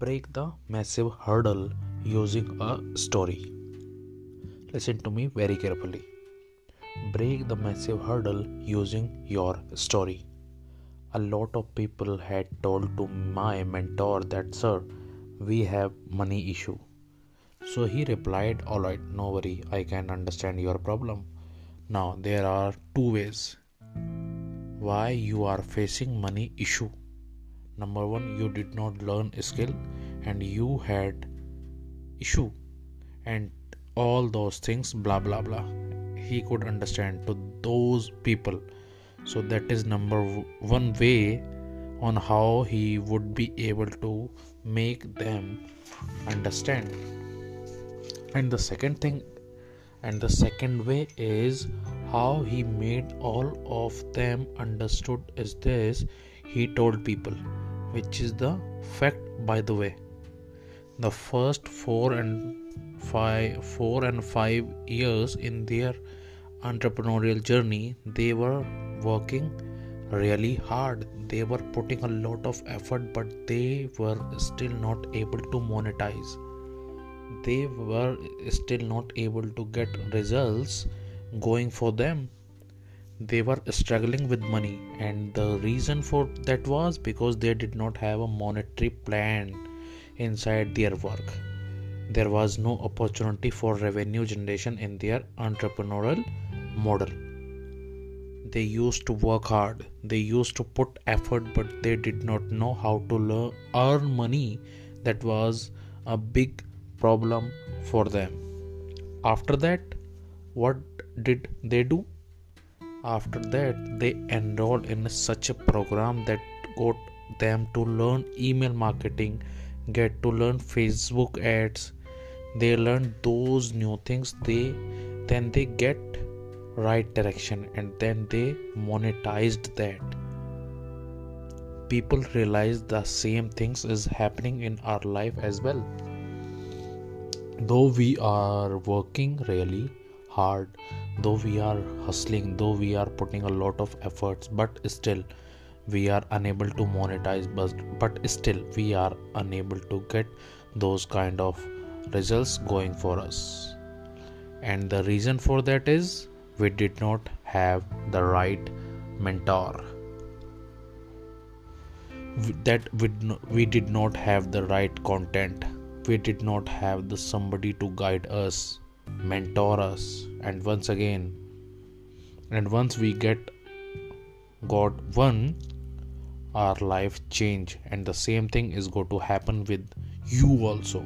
break the massive hurdle using a story. Listen to me very carefully. Break the massive hurdle using your story. A lot of people had told to my mentor that, sir, we have money issue. So he replied, alright, no worry, I can understand your problem. Now there are two ways why you are facing money issue. Number one, you did not learn a skill and you had issue and all those things, blah blah blah. He could understand to those people. So that is number one way on how he would be able to make them understand. And the second way is how he made all of them understood is this: he told people, which is the fact, by the way. The first 4 and 5 years in their entrepreneurial journey, they were working really hard. They were putting a lot of effort, but they were still not able to monetize. They were still not able to get results going for them. They were struggling with money, and the reason for that was because they did not have a monetary plan inside their work. There was no opportunity for revenue generation in their entrepreneurial model. They used to work hard, they used to put effort, but they did not know how to earn money. That was a big problem for them. After that, what did they do? After that, they enrolled in such a program that got them to learn email marketing, get to learn Facebook ads. They learned those new things. Then they get right direction, and then they monetized that. People realize the same things is happening in our life as well. Though we are working really hard, though we are hustling, though we are putting a lot of efforts, but still we are unable to monetize, but still we are unable to get those kind of results going for us. And the reason for that is we did not have the right mentor. We did not have the right content. We did not have somebody to guide us, mentor us. And once we got one, our life change, and the same thing is going to happen with you also.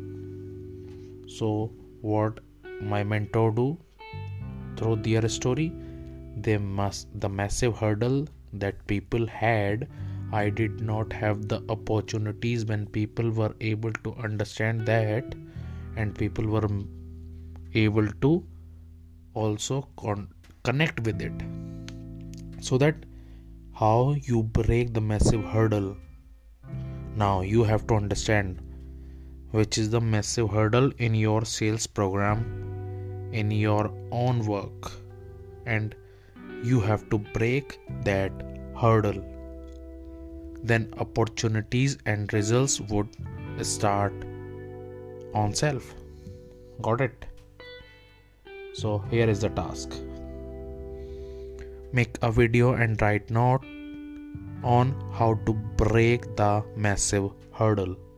So what my mentor do through their story, the massive hurdle that people had, I did not have the opportunities when people were able to understand that, and people were able to also connect with it. So that how you break the massive hurdle. Now you have to understand which is the massive hurdle in your sales program, in your own work, and you have to break that hurdle. Then opportunities and results would start on self. Got it? So here is the task. Make a video and write note on how to break the massive hurdle.